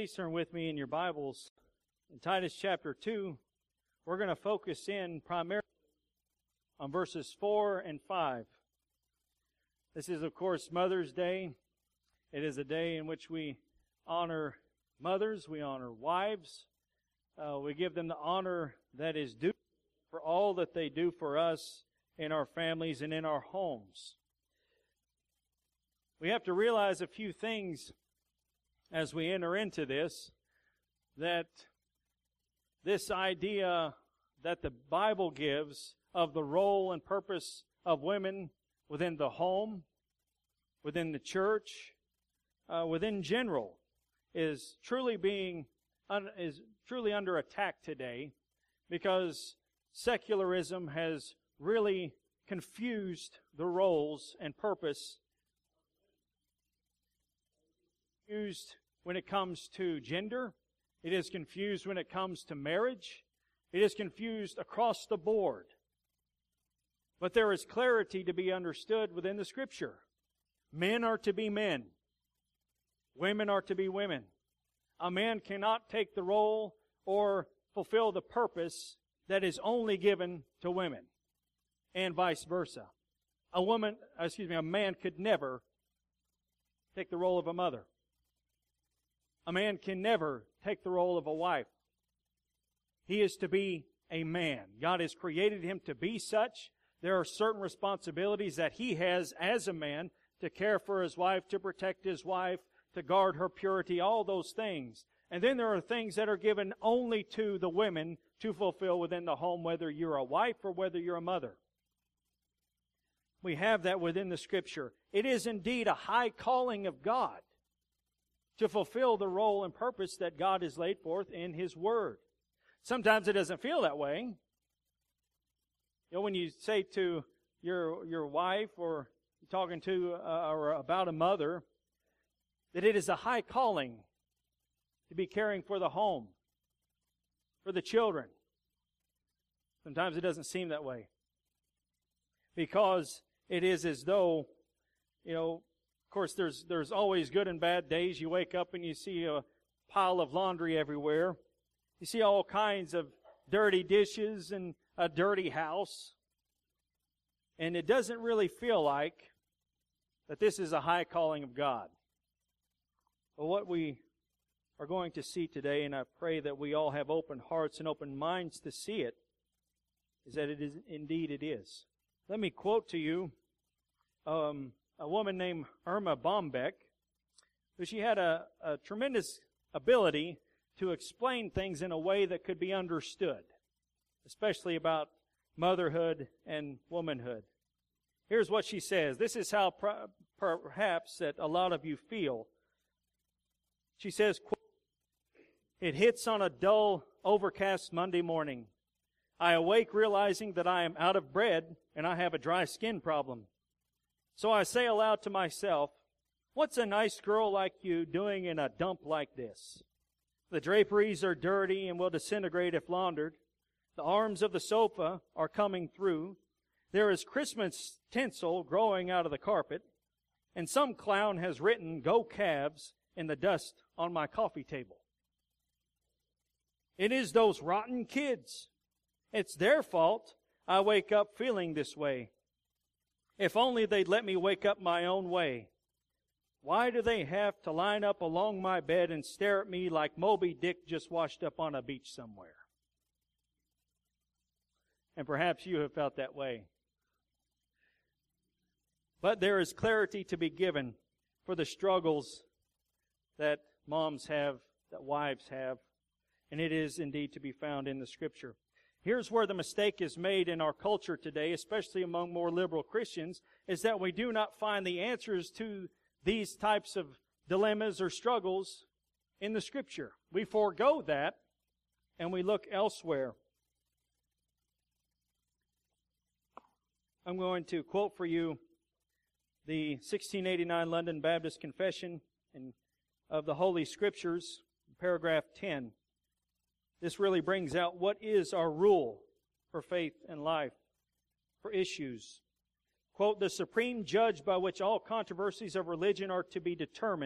Please turn with me in your Bibles in Titus chapter 2. We're going to focus in primarily on verses 4 and 5. This is, of course, Mother's Day. It is a day in which we honor mothers, we honor wives. We give them the honor that is due for all that they do for us in our families and in our homes. We have to realize a few things as we enter into this, that this idea that the Bible gives of the role and purpose of women within the home, within the church, within general, is truly under attack today, because secularism has really confused the roles and purpose. Confused when it comes to gender. It is confused when it comes to marriage. It is confused across the board. But there is clarity to be understood within the Scripture. Men are to be men. Women are to be women. A man cannot take the role or fulfill the purpose that is only given to women, and vice versa. A man could never take the role of a mother. A man can never take the role of a wife. He is to be a man. God has created him to be such. There are certain responsibilities that he has as a man to care for his wife, to protect his wife, to guard her purity, all those things. And then there are things that are given only to the women to fulfill within the home, whether you're a wife or whether you're a mother. We have that within the Scripture. It is indeed a high calling of God to fulfill the role and purpose that God has laid forth in His Word. Sometimes it doesn't feel that way. You know, when you say to your wife or talking to or about a mother that it is a high calling to be caring for the home, for the children. Sometimes it doesn't seem that way, because it is as though, of course, there's always good and bad days. You wake up and you see a pile of laundry everywhere. You see all kinds of dirty dishes and a dirty house. And it doesn't really feel like that this is a high calling of God. But what we are going to see today, and I pray that we all have open hearts and open minds to see it, is that it is indeed it is. Let me quote to you a woman named Erma Bombeck, who she had a tremendous ability to explain things in a way that could be understood, especially about motherhood and womanhood. Here's what she says. This is how perhaps that a lot of you feel. She says, quote, "It hits on a dull, overcast Monday morning. I awake realizing that I am out of bread and I have a dry skin problem. So I say aloud to myself, what's a nice girl like you doing in a dump like this? The draperies are dirty and will disintegrate if laundered. The arms of the sofa are coming through. There is Christmas tinsel growing out of the carpet. And some clown has written, 'Go Cavs,' in the dust on my coffee table. It is those rotten kids. It's their fault I wake up feeling this way. If only they'd let me wake up my own way. Why do they have to line up along my bed and stare at me like Moby Dick just washed up on a beach somewhere?" And perhaps you have felt that way. But there is clarity to be given for the struggles that moms have, that wives have, and it is indeed to be found in the Scripture. Here's where the mistake is made in our culture today, especially among more liberal Christians, is that we do not find the answers to these types of dilemmas or struggles in the Scripture. We forego that and we look elsewhere. I'm going to quote for you the 1689 London Baptist Confession of the Holy Scriptures, paragraph 10. This really brings out what is our rule for faith and life, for issues. Quote, "The supreme judge by which all controversies of religion are to be determined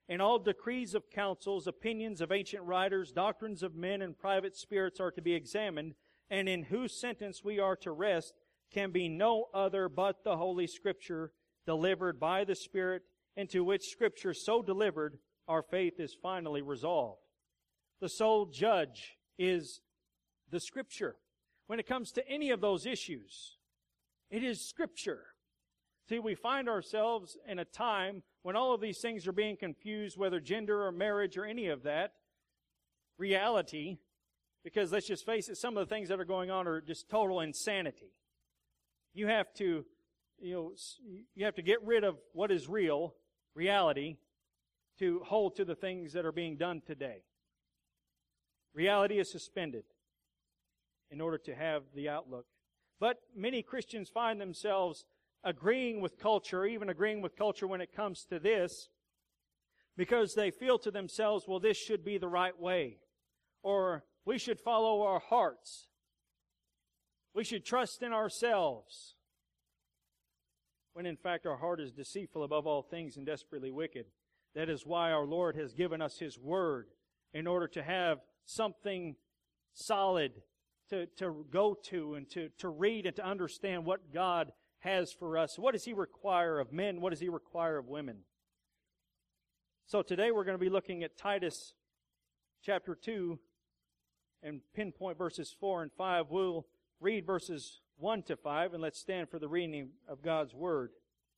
And all decrees of councils, opinions of ancient writers, doctrines of men, and private spirits are to be examined, and in whose sentence we are to rest can be no other but the Holy Scripture, delivered by the Spirit, into which Scripture so delivered, our faith is finally resolved. The sole judge is the Scripture. When it comes to any of those issues, it is Scripture. See, we find ourselves in a time when all of these things are being confused, whether gender or marriage or any of that. Reality, because let's just face it, some of the things that are going on are just total insanity. You have to get rid of what is real, reality, to hold to the things that are being done today. Reality is suspended in order to have the outlook. But many Christians find themselves agreeing with culture, even agreeing with culture when it comes to this, because they feel to themselves, well, this should be the right way. Or we should follow our hearts. We should trust in ourselves. When in fact our heart is deceitful above all things and desperately wicked. That is why our Lord has given us His Word, in order to have something solid to go to and to read and to understand what God has for us. What does He require of men? What does He require of women? So today we're going to be looking at Titus chapter 2 and pinpoint verses 4 and 5. We'll read verses 1 to 5, and let's stand for the reading of God's Word.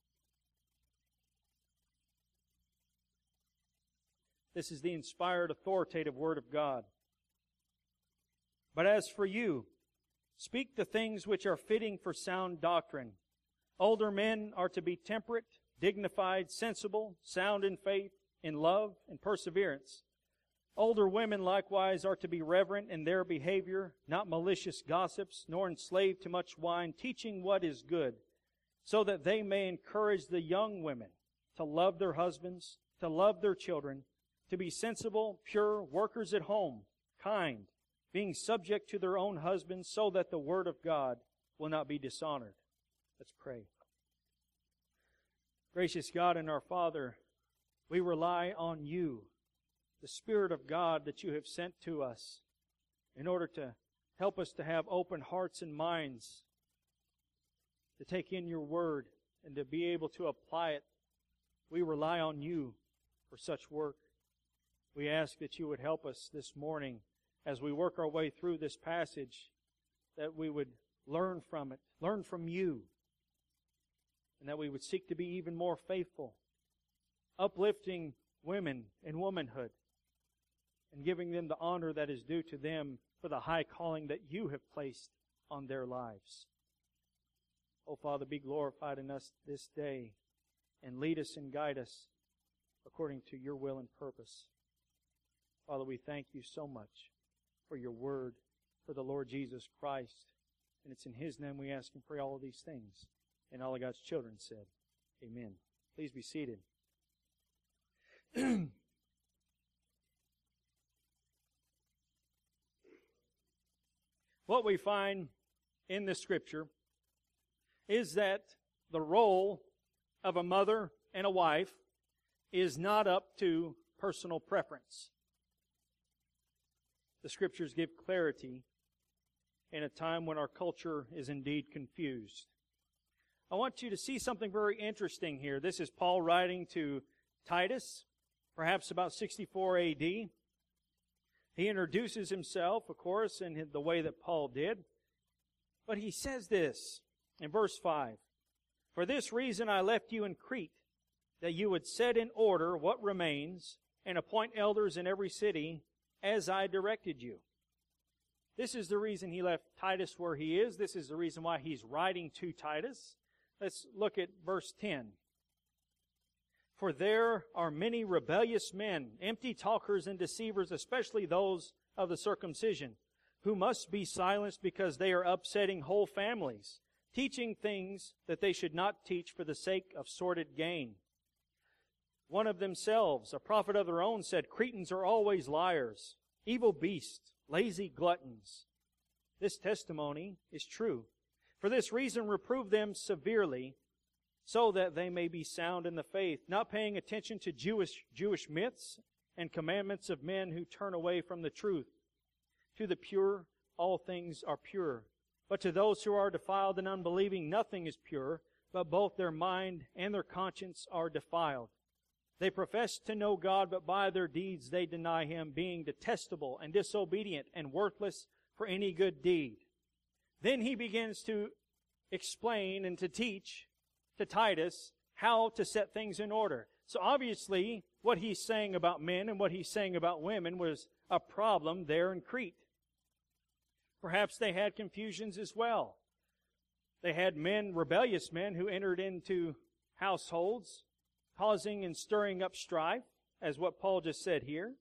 This is the inspired, authoritative Word of God. But as for you, speak the things which are fitting for sound doctrine. Older men are to be temperate, dignified, sensible, sound in faith, in love, and perseverance. Older women likewise are to be reverent in their behavior, not malicious gossips, nor enslaved to much wine, teaching what is good, so that they may encourage the young women to love their husbands, to love their children, to be sensible, pure, workers at home, kind, being subject to their own husbands, so that the word of God will not be dishonored. Let's pray. Gracious God and our Father, we rely on You, the Spirit of God that You have sent to us, in order to help us to have open hearts and minds, to take in Your Word and to be able to apply it. We rely on You for such work. We ask that You would help us this morning as we work our way through this passage, that we would learn from it, learn from You, and that we would seek to be even more faithful, uplifting women in womanhood, and giving them the honor that is due to them for the high calling that You have placed on their lives. Oh, Father, be glorified in us this day, and lead us and guide us according to Your will and purpose. Father, we thank You so much for Your Word, for the Lord Jesus Christ. And it's in His name we ask and pray all of these things. And all of God's children said, Amen. Please be seated. What we find in the Scripture is that the role of a mother and a wife is not up to personal preference. The Scriptures give clarity in a time when our culture is indeed confused. I want you to see something very interesting here. This is Paul writing to Titus, perhaps about 64 AD. He introduces himself, of course, in the way that Paul did. But he says this in verse 5. For this reason I left you in Crete, that you would set in order what remains, and appoint elders in every city, as I directed you. This is the reason he left Titus where he is. This is the reason why he's writing to Titus. Let's look at verse 10. For there are many rebellious men, empty talkers and deceivers, especially those of the circumcision, who must be silenced because they are upsetting whole families, teaching things that they should not teach for the sake of sordid gain. One of themselves, a prophet of their own, said, Cretans are always liars, evil beasts, lazy gluttons. This testimony is true. For this reason reprove them severely, so that they may be sound in the faith, not paying attention to Jewish myths and commandments of men who turn away from the truth. To the pure, all things are pure. But to those who are defiled and unbelieving, nothing is pure, but both their mind and their conscience are defiled. They profess to know God, but by their deeds they deny Him, being detestable and disobedient and worthless for any good deed. Then he begins to explain and to teach to Titus how to set things in order. So obviously, what he's saying about men and what he's saying about women was a problem there in Crete. Perhaps they had confusions as well. They had men, rebellious men, who entered into households, causing and stirring up strife, as what Paul just said here.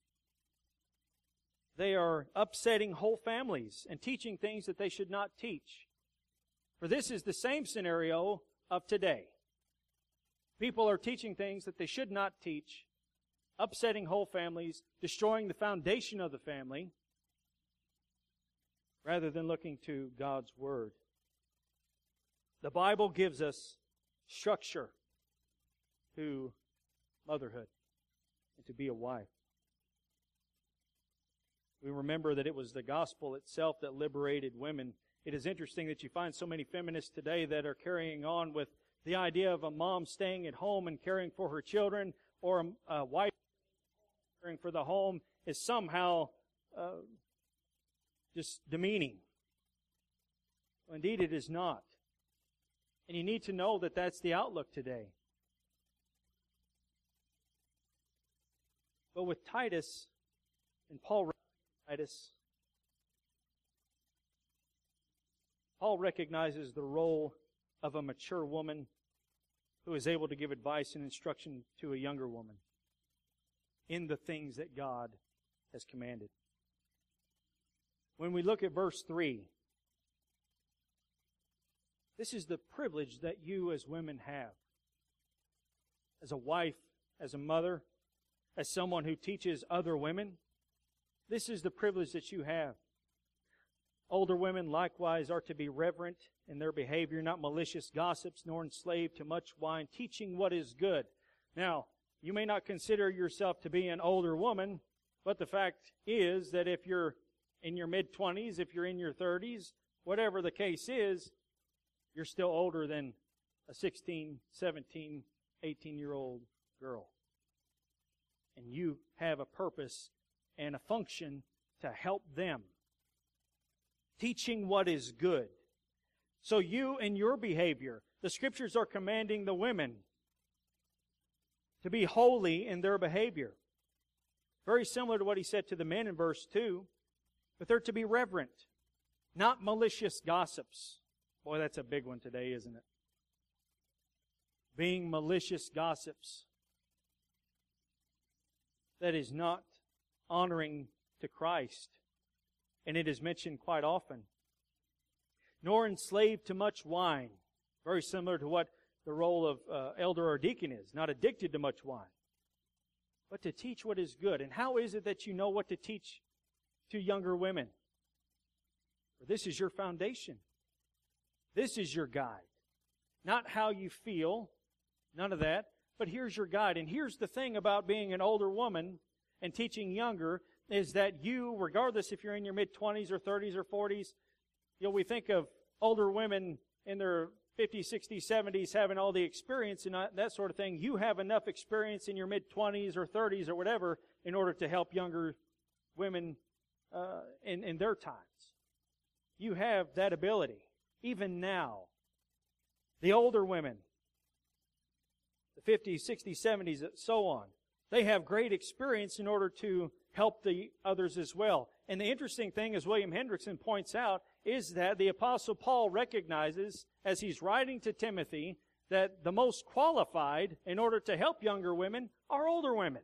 They are upsetting whole families and teaching things that they should not teach. For this is the same scenario of today. People are teaching things that they should not teach, upsetting whole families, destroying the foundation of the family, rather than looking to God's Word. The Bible gives us structure to motherhood and to be a wife. We remember that it was the gospel itself that liberated women. It is interesting that you find so many feminists today that are carrying on with the idea of a mom staying at home and caring for her children, or a wife caring for the home is somehow just demeaning. Well, indeed, it is not. And you need to know that that's the outlook today. But with Titus, and Paul recognizes the role of a mature woman who is able to give advice and instruction to a younger woman in the things that God has commanded. When we look at verse 3, this is the privilege that you as women have. As a wife, as a mother, as someone who teaches other women, this is the privilege that you have. Older women likewise are to be reverent in their behavior, not malicious gossips, nor enslaved to much wine, teaching what is good. Now, you may not consider yourself to be an older woman, but the fact is that if you're in your mid-20s, if you're in your 30s, whatever the case is, you're still older than a 16, 17, 18-year-old girl. And you have a purpose and a function to help them. Teaching what is good. So you and your behavior, the Scriptures are commanding the women to be holy in their behavior. Very similar to what he said to the men in verse 2. But they're to be reverent, not malicious gossips. Boy, that's a big one today, isn't it? Being malicious gossips. That is not honoring to Christ. And it is mentioned quite often. Nor enslaved to much wine. Very similar to what the role of elder or deacon is. Not addicted to much wine. But to teach what is good. And how is it that you know what to teach to younger women? For this is your foundation. This is your guide. Not how you feel. None of that. But here's your guide. And here's the thing about being an older woman and teaching younger, is that you, regardless if you're in your mid-20s or 30s or 40s, we think of older women in their 50s, 60s, 70s having all the experience and that sort of thing. You have enough experience in your mid-20s or 30s or whatever in order to help younger women in their times. You have that ability. Even now, the older women, the 50s, 60s, 70s, so on, they have great experience in order to help the others as well. And the interesting thing, as William Hendrickson points out, is that the Apostle Paul recognizes, as he's writing to Timothy, that the most qualified in order to help younger women are older women.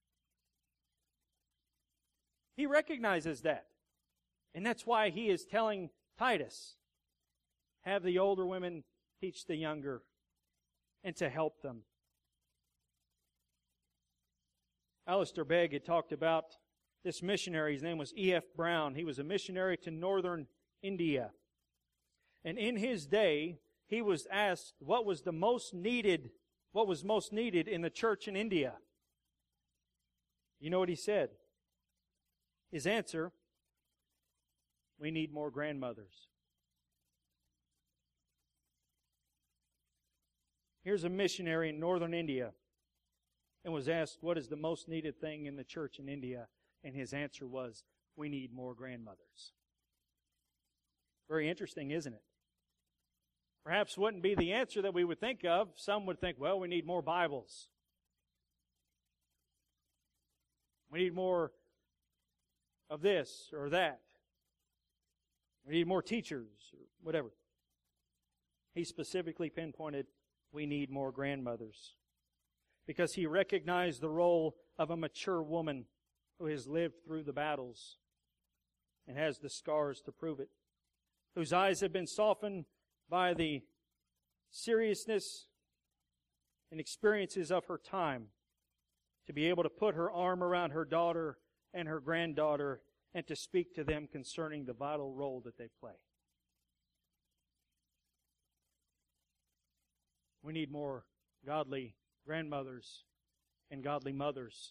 He recognizes that. And that's why he is telling Titus, have the older women teach the younger and to help them. Alistair Begg had talked about this missionary. His name was E.F. Brown. He was a missionary to northern India. And in his day, he was asked what was most needed in the church in India. You know what he said? His answer, we need more grandmothers. Here's a missionary in northern India and was asked what is the most needed thing in the church in India, and his answer was, we need more grandmothers. Very interesting, isn't it? Perhaps wouldn't be the answer that we would think of. Some would think, well, we need more Bibles. We need more of this or that. We need more teachers or whatever. He specifically pinpointed, we need more grandmothers. Because he recognized the role of a mature woman who has lived through the battles and has the scars to prove it, whose eyes have been softened by the seriousness and experiences of her time, to be able to put her arm around her daughter and her granddaughter and to speak to them concerning the vital role that they play. We need more godly grandmothers and godly mothers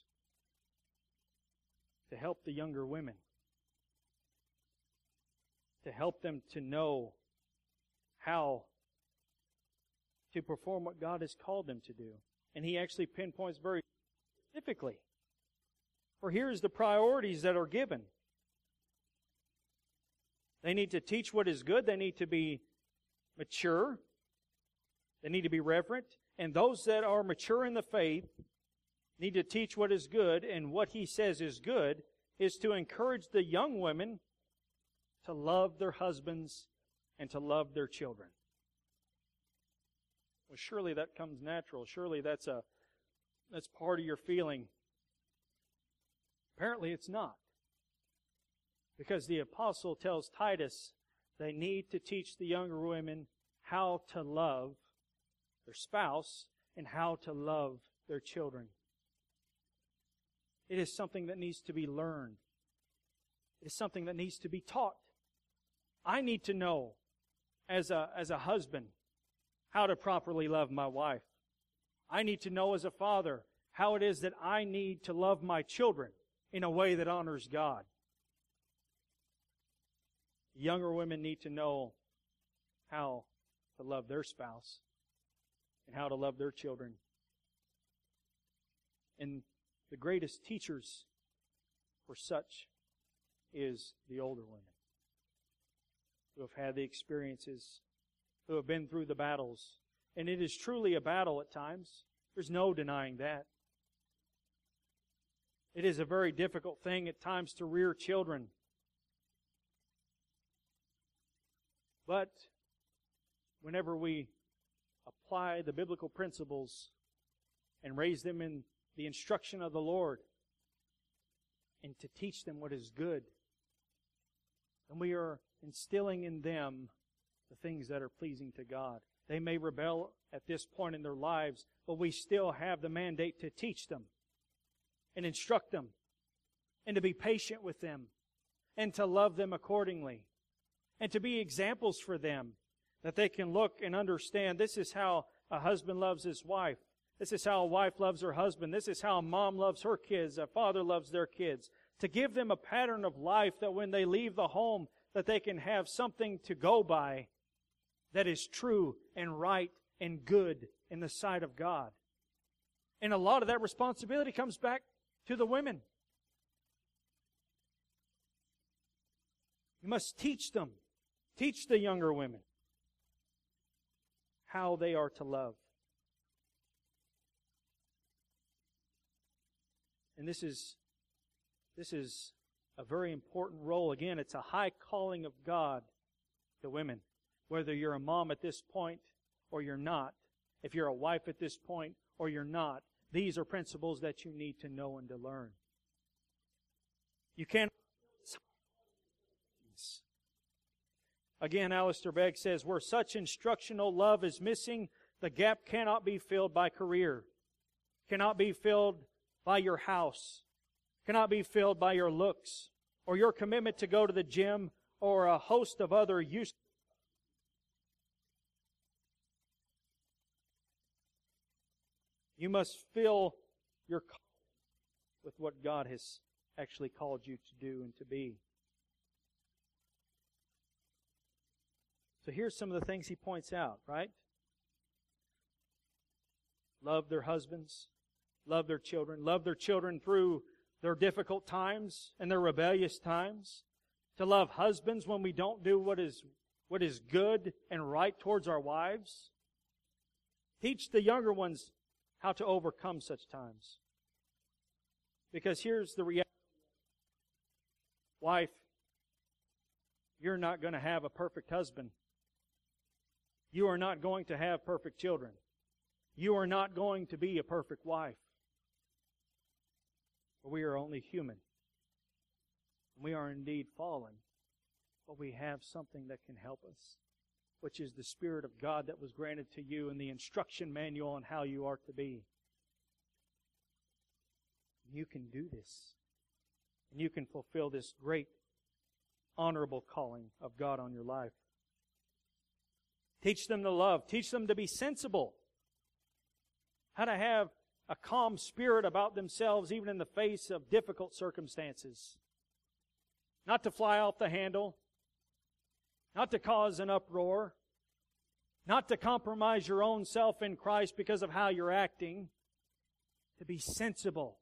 to help the younger women, to help them to know how to perform what God has called them to do. And he actually pinpoints very specifically. For here's the priorities that are given. They need to teach what is good. They need to be mature. They need to be reverent. And those that are mature in the faith need to teach what is good. And what he says is good is to encourage the young women to love their husbands and to love their children. Well, surely that comes natural. Surely that's part of your feeling. Apparently it's not. Because the apostle tells Titus they need to teach the younger women how to love their spouse and how to love their children. It is something that needs to be learned. It is something that needs to be taught. I need to know as a husband how to properly love my wife. I need to know as a father how it is that I need to love my children in a way that honors God. Younger women need to know how to love their spouse and how to love their children. And the greatest teachers for such is the older women who have had the experiences, who have been through the battles. And it is truly a battle at times. There's no denying that. It is a very difficult thing at times to rear children. But whenever we apply the biblical principles and raise them in the instruction of the Lord and to teach them what is good, then we are instilling in them the things that are pleasing to God. They may rebel at this point in their lives, but we still have the mandate to teach them and instruct them and to be patient with them and to love them accordingly and to be examples for them that they can look and understand this is how a husband loves his wife. This is how a wife loves her husband. This is how a mom loves her kids, a father loves their kids. To give them a pattern of life that when they leave the home, that they can have something to go by that is true and right and good in the sight of God. And a lot of that responsibility comes back to the women. You must teach them, teach the younger women how they are to love. And this is a very important role. Again, it's a high calling of God to women. Whether you're a mom at this point or you're not, if you're a wife at this point or you're not, these are principles that you need to know and to learn. You can't. Again, Alistair Begg says, where such instructional love is missing, the gap cannot be filled by career, cannot be filled by your house, cannot be filled by your looks, or your commitment to go to the gym, or a host of other useless. You must fill your calling with what God has actually called you to do and to be. So here's some of the things he points out, right? Love their husbands, love their children through their difficult times and their rebellious times, to love husbands when we don't do what is good and right towards our wives. Teach the younger ones how to overcome such times. Because here's the reality. Wife, you're not going to have a perfect husband. You are not going to have perfect children. You are not going to be a perfect wife. For we are only human. We are indeed fallen. But we have something that can help us, which is the Spirit of God that was granted to you in the instruction manual on how you are to be. You can do this. And you can fulfill this great, honorable calling of God on your life. Teach them to love. Teach them to be sensible. How to have a calm spirit about themselves even in the face of difficult circumstances. Not to fly off the handle. Not to cause an uproar. Not to compromise your own self in Christ because of how you're acting. To be sensible.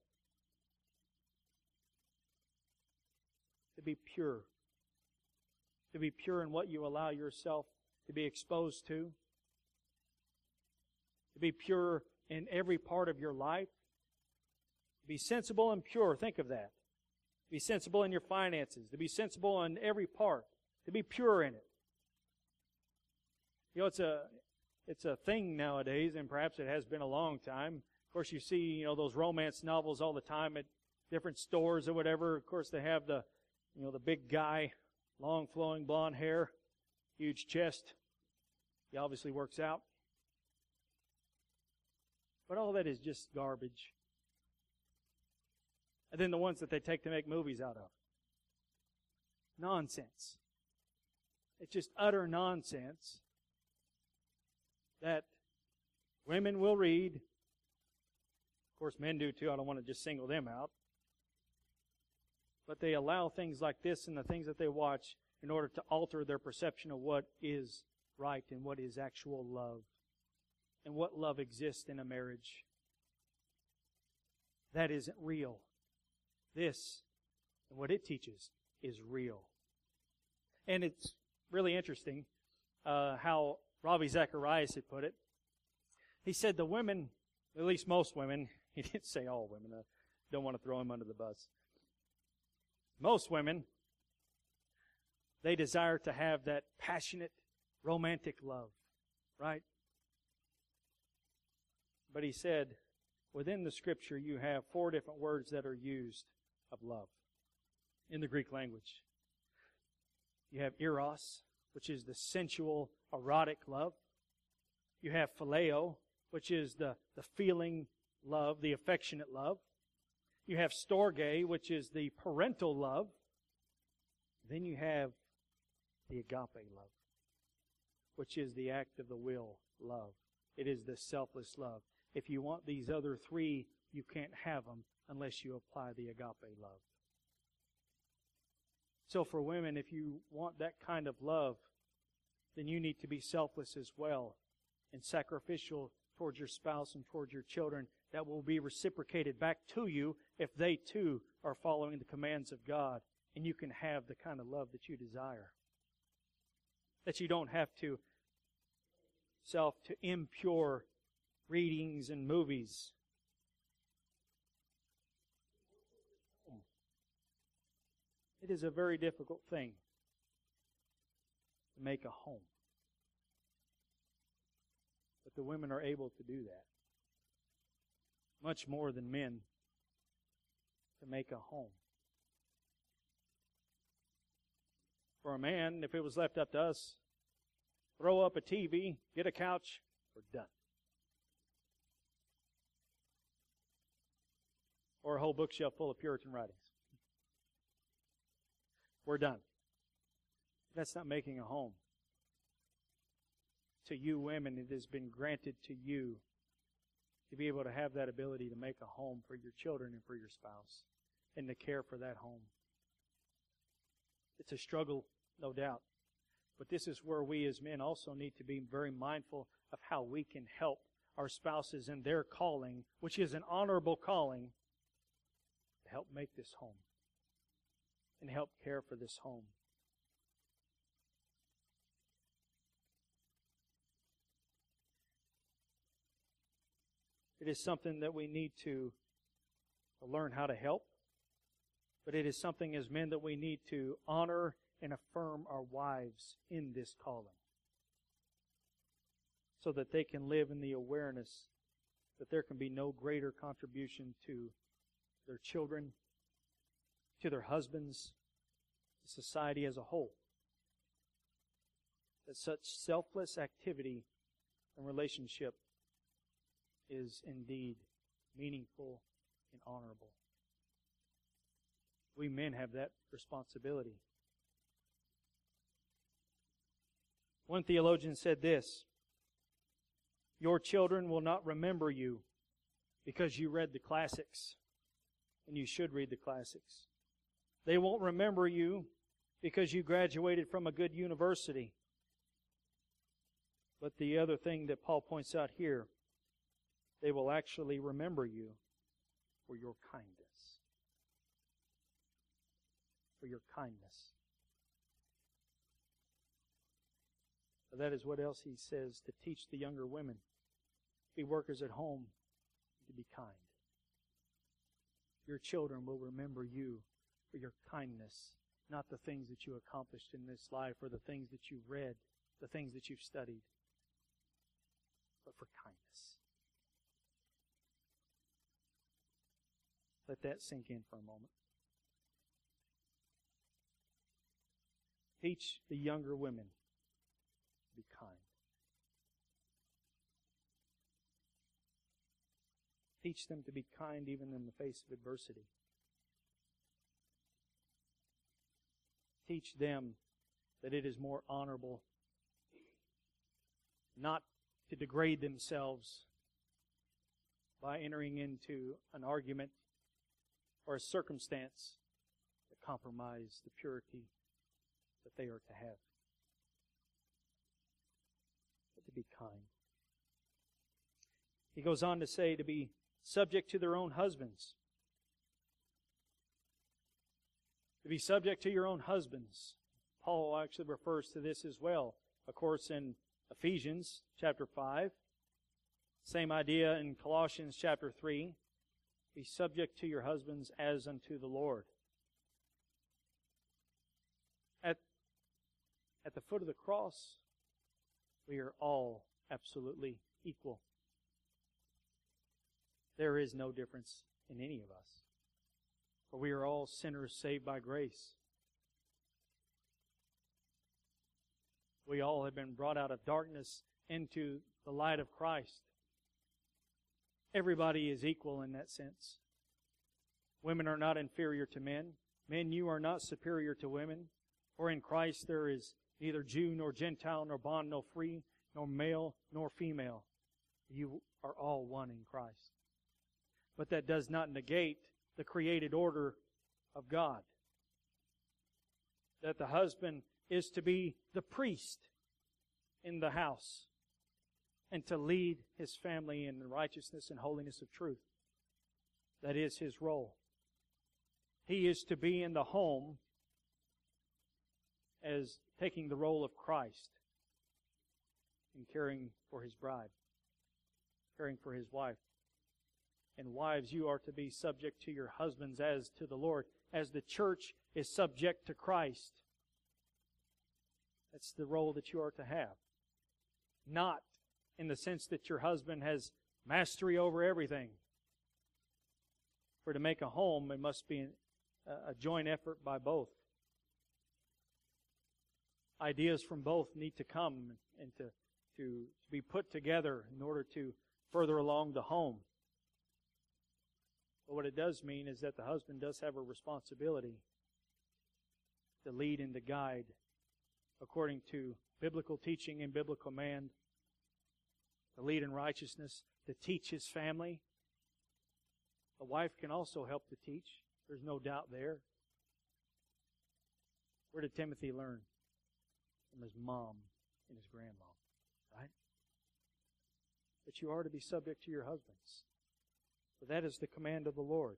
To be pure. To be pure in what you allow yourself to be exposed to. To be pure in every part of your life. To be sensible and pure. Think of that. To be sensible in your finances. To be sensible in every part. To be pure in it. You know, it's a thing nowadays, and perhaps it has been a long time. Of course, you see, those romance novels all the time at different stores or whatever. Of course, they have the big guy, long flowing blonde hair, huge chest. He obviously works out. But all that is just garbage. And then the ones that they take to make movies out of. Nonsense. It's just utter nonsense that women will read. Of course, men do too. I don't want to just single them out. But they allow things like this and the things that they watch in order to alter their perception of what is right and what is actual love and what love exists in a marriage. That isn't real. This and what it teaches is real. And it's really interesting how Ravi Zacharias had put it. He said the women, at least most women, he didn't say all women, I don't want to throw him under the bus. Most women, they desire to have that passionate, romantic love, right? But he said, within the Scripture, you have 4 different words that are used of love in the Greek language. You have eros, which is the sensual, erotic love. You have phileo, which is the feeling love, the affectionate love. You have storge, which is the parental love. Then you have the agape love, which is the act of the will love. It is the selfless love. If you want these other 3, you can't have them unless you apply the agape love. So for women, if you want that kind of love, then you need to be selfless as well and sacrificial towards your spouse and towards your children. That will be reciprocated back to you if they too are following the commands of God, and you can have the kind of love that you desire. That you don't have to self to impure readings and movies. It is a very difficult thing to make a home. But the women are able to do that. Much more than men to make a home. For a man, if it was left up to us, throw up a TV, get a couch, we're done. Or a whole bookshelf full of Puritan writings. We're done. That's not making a home. To you women, it has been granted to you to be able to have that ability to make a home for your children and for your spouse and to care for that home. It's a struggle, no doubt. But this is where we as men also need to be very mindful of how we can help our spouses in their calling, which is an honorable calling, to help make this home and help care for this home. It is something that we need to learn how to help, but it is something as men that we need to honor and affirm our wives in this calling, so that they can live in the awareness that there can be no greater contribution to their children, to their husbands, to society as a whole. That such selfless activity and relationship is indeed meaningful and honorable. We men have that responsibility. One theologian said this: your children will not remember you because you read the classics, and you should read the classics. They won't remember you because you graduated from a good university. But the other thing that Paul points out here, they will actually remember you for your kindness. For your kindness. But that is what else he says, to teach the younger women. Be workers at home, to be kind. Your children will remember you for your kindness, not the things that you accomplished in this life or the things that you read, the things that you've studied, but for kindness. Let that sink in for a moment. Teach the younger women to be kind. Teach them to be kind even in the face of adversity. Teach them that it is more honorable not to degrade themselves by entering into an argument or a circumstance that compromise the purity that they are to have. But to be kind. He goes on to say to be subject to their own husbands. To be subject to your own husbands. Paul actually refers to this as well. Of course, in Ephesians chapter 5. Same idea in Colossians chapter 3. Be subject to your husbands as unto the Lord. At the foot of the cross, we are all absolutely equal. There is no difference in any of us. For we are all sinners saved by grace. We all have been brought out of darkness into the light of Christ. Everybody is equal in that sense. Women are not inferior to men. Men, you are not superior to women. For in Christ there is neither Jew nor Gentile, nor bond, nor free, nor male, nor female. You are all one in Christ. But that does not negate the created order of God. That the husband is to be the priest in the house and to lead his family in the righteousness and holiness of truth. That is his role. He is to be in the home as taking the role of Christ in caring for his bride, caring for his wife. And wives, you are to be subject to your husbands as to the Lord, as the church is subject to Christ. That's the role that you are to have. Not in the sense that your husband has mastery over everything. For to make a home, it must be a joint effort by both. Ideas from both need to come and to be put together in order to further along the home. But what it does mean is that the husband does have a responsibility to lead and to guide according to biblical teaching and biblical command to lead in righteousness, to teach his family. The wife can also help to teach. There's no doubt there. Where did Timothy learn? From his mom and his grandma, right? But you are to be subject to your husbands. For that is the command of the Lord.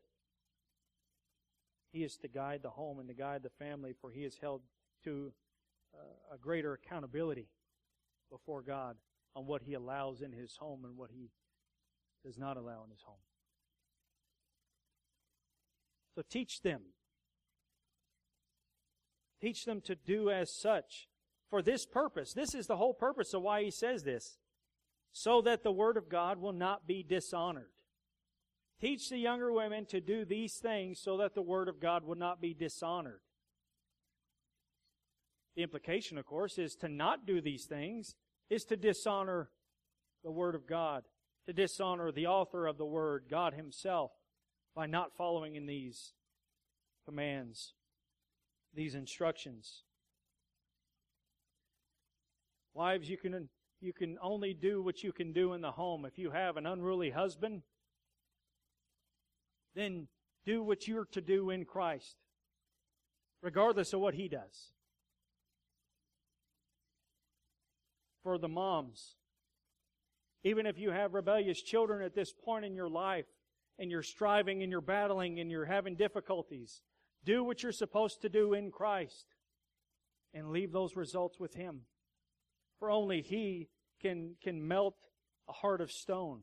He is to guide the home and to guide the family, for he is held to a greater accountability before God on what he allows in his home and what he does not allow in his home. So teach them. Teach them to do as such for this purpose. This is the whole purpose of why he says this. So that the Word of God will not be dishonored. Teach the younger women to do these things so that the Word of God will not be dishonored. The implication, of course, is to not do these things is to dishonor the Word of God, to dishonor the author of the Word, God Himself, by not following in these commands, these instructions. Wives, you can only do what you can do in the home. If you have an unruly husband, then do what you're to do in Christ, regardless of what he does. For the moms, even if you have rebellious children at this point in your life, and you're striving and you're battling and you're having difficulties, do what you're supposed to do in Christ and leave those results with Him. For only He can melt a heart of stone.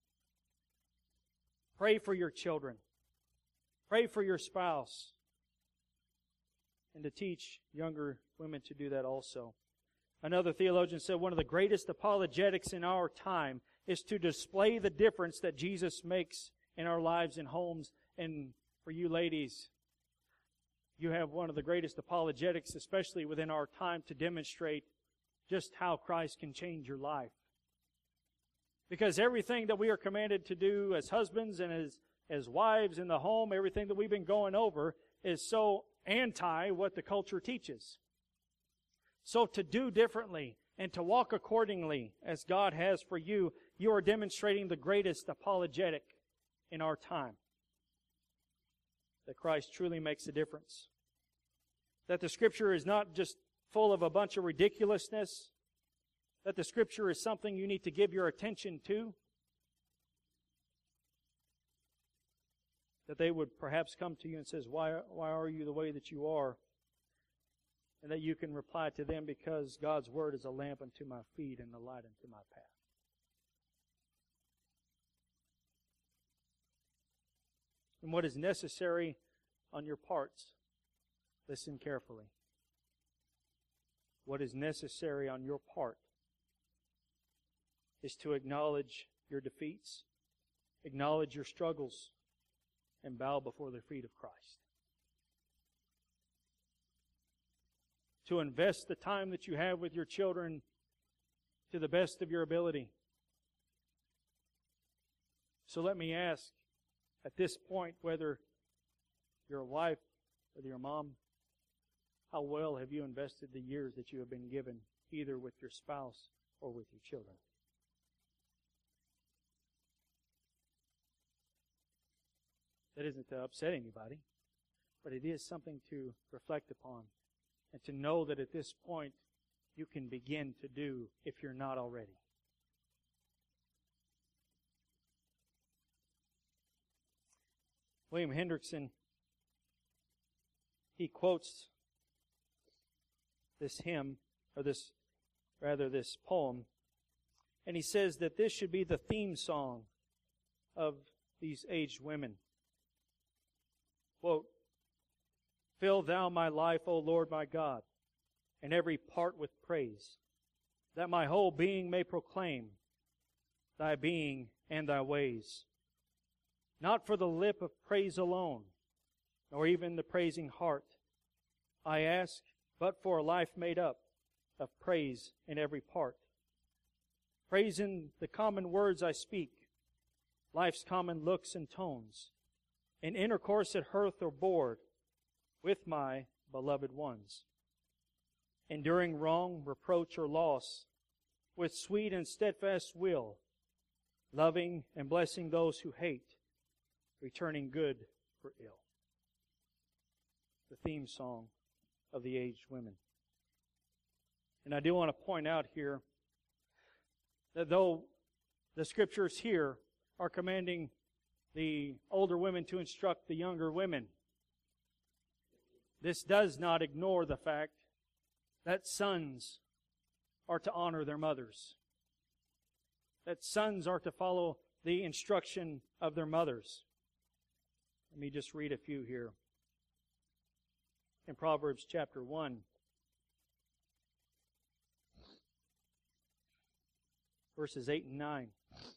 Pray for your children. Pray for your spouse. And to teach younger women to do that also. Another theologian said one of the greatest apologetics in our time is to display the difference that Jesus makes in our lives and homes. And for you ladies, you have one of the greatest apologetics, especially within our time, to demonstrate just how Christ can change your life. Because everything that we are commanded to do as husbands and as wives in the home, everything that we've been going over is so anti what the culture teaches. So to do differently and to walk accordingly as God has for you, you are demonstrating the greatest apologetic in our time. That Christ truly makes a difference. That the Scripture is not just full of a bunch of ridiculousness. That the Scripture is something you need to give your attention to. That they would perhaps come to you and says, why are you the way that you are? And that you can reply to them, because God's Word is a lamp unto my feet and a light unto my path. And what is necessary on your parts, listen carefully. What is necessary on your part is to acknowledge your defeats, acknowledge your struggles, and bow before the feet of Christ. To invest the time that you have with your children to the best of your ability. So let me ask, at this point, whether you're a wife, whether you're a mom, how well have you invested the years that you have been given, either with your spouse or with your children? That isn't to upset anybody, but it is something to reflect upon and to know that at this point you can begin to do if you're not already. William Hendrickson, he quotes this hymn, or this poem, and he says that this should be the theme song of these aged women. Quote, "Fill thou my life, O Lord my God, and every part with praise, that my whole being may proclaim thy being and thy ways. Not for the lip of praise alone, nor even the praising heart, I ask, but for a life made up of praise in every part. Praise in the common words I speak, life's common looks and tones, in intercourse at hearth or board with my beloved ones. Enduring wrong, reproach, or loss, with sweet and steadfast will, loving and blessing those who hate, returning good for ill. The theme song of the aged women. And I do want to point out here that though the Scriptures here are commanding the older women to instruct the younger women, this does not ignore the fact that sons are to honor their mothers. That sons are to follow the instruction of their mothers. Let me just read a few here. In Proverbs chapter 1, verses 8 and 9.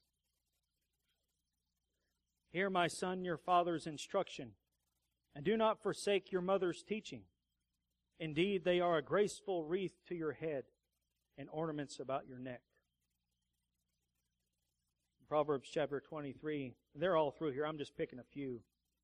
Hear, my son, your father's instruction, and do not forsake your mother's teaching. Indeed, they are a graceful wreath to your head and ornaments about your neck. Proverbs chapter 23. They're all through here. I'm just picking a few.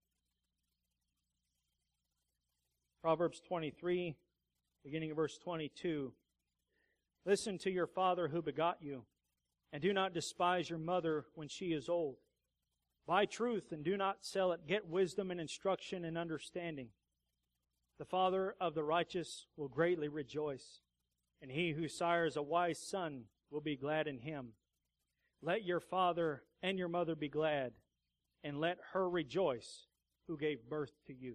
Proverbs 23, beginning of verse 22. Listen to your father who begot you, and do not despise your mother when she is old. Buy truth and do not sell it. Get wisdom and instruction and understanding. The father of the righteous will greatly rejoice, and he who sires a wise son will be glad in him. Let your father and your mother be glad, and let her rejoice who gave birth to you.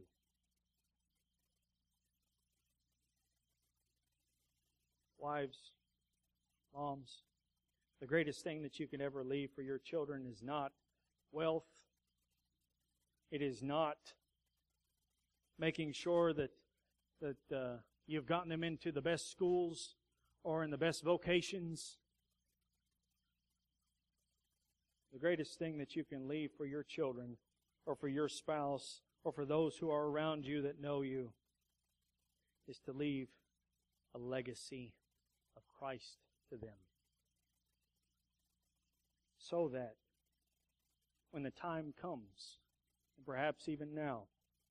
Wives, moms, the greatest thing that you can ever leave for your children is not wealth. It is not making sure that you've gotten them into the best schools or in the best vocations. The greatest thing that you can leave for your children or for your spouse or for those who are around you that know you is to leave a legacy of Christ to them. So that when the time comes, and perhaps even now,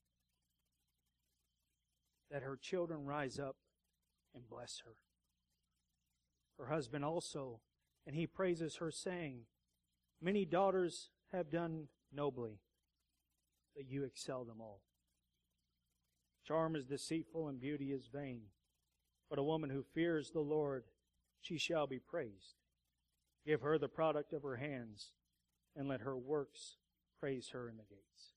that her children rise up and bless her. Her husband also, and he praises her, saying, many daughters have done nobly, but you excel them all. Charm is deceitful and beauty is vain, but a woman who fears the Lord, she shall be praised. Give her the product of her hands, and let her works praise her in the gates.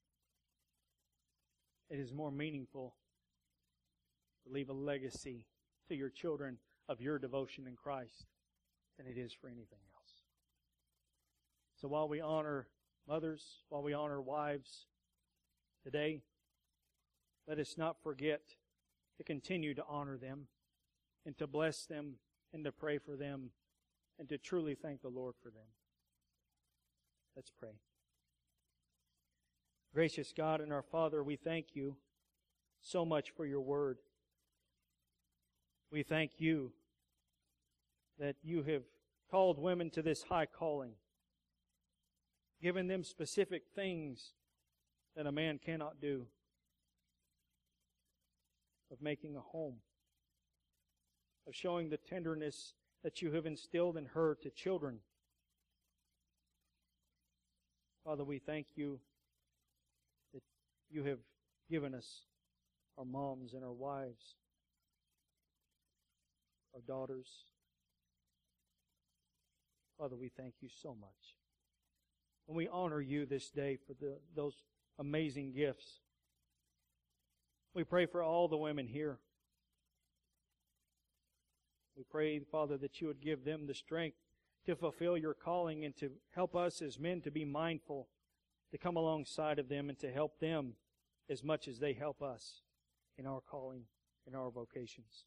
It is more meaningful to leave a legacy to your children of your devotion in Christ than it is for anything else. So while we honor mothers, while we honor wives today, let us not forget to continue to honor them and to bless them and to pray for them and to truly thank the Lord for them. Let's pray. Gracious God and our Father, we thank you so much for your word. We thank you that you have called women to this high calling, given them specific things that a man cannot do, of making a home, of showing the tenderness that you have instilled in her to children. Father, we thank you that you have given us our moms and our wives, our daughters. Father, we thank you so much. And we honor you this day for those amazing gifts. We pray for all the women here. We pray, Father, that you would give them the strength to fulfill your calling and to help us as men to be mindful, to come alongside of them and to help them as much as they help us in our calling, in our vocations.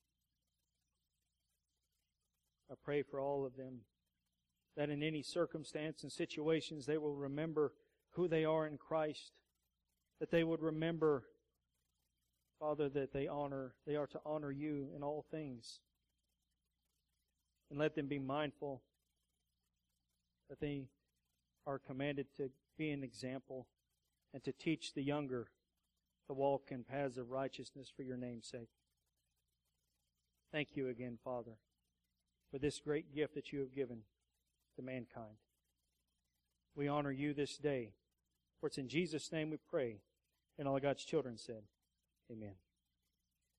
I pray for all of them that in any circumstance and situations they will remember who they are in Christ, that they would remember, Father, that they are to honor you in all things. And let them be mindful that they are commanded to be an example and to teach the younger to walk in paths of righteousness for your name's sake. Thank you again, Father. for this great gift that you have given to mankind. We honor you this day. For it's in Jesus' name we pray. And all of God's children said, Amen.